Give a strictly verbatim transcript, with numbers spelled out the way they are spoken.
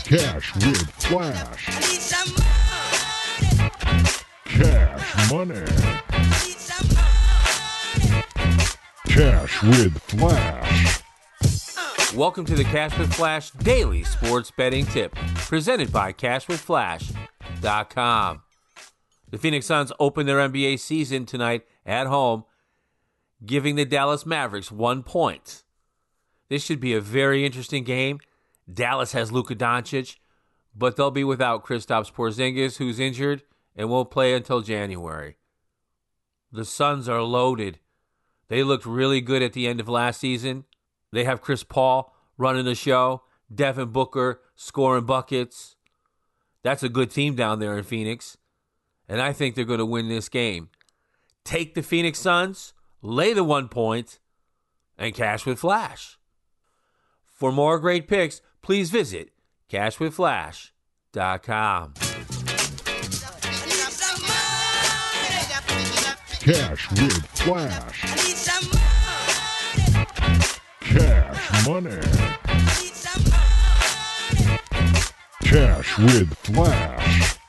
Cash with Flash. Cash money. Cash with Flash. Welcome to the Cash with Flash Daily Sports Betting Tip, presented by cash with flash dot com. The Phoenix Suns open their N B A season tonight at home, giving the Dallas Mavericks one point. This should be a very interesting game. Dallas has Luka Doncic, but they'll be without Kristaps Porzingis, who's injured and won't play until January. The Suns are loaded. They looked really good at the end of last season. They have Chris Paul running the show, Devin Booker scoring buckets. That's a good team down there in Phoenix, and I think they're going to win this game. Take the Phoenix Suns, lay the one point, and cash with Flash. For more great picks, please visit cash with flash dot com. Cash with Flash. Cash money. Cash with Flash.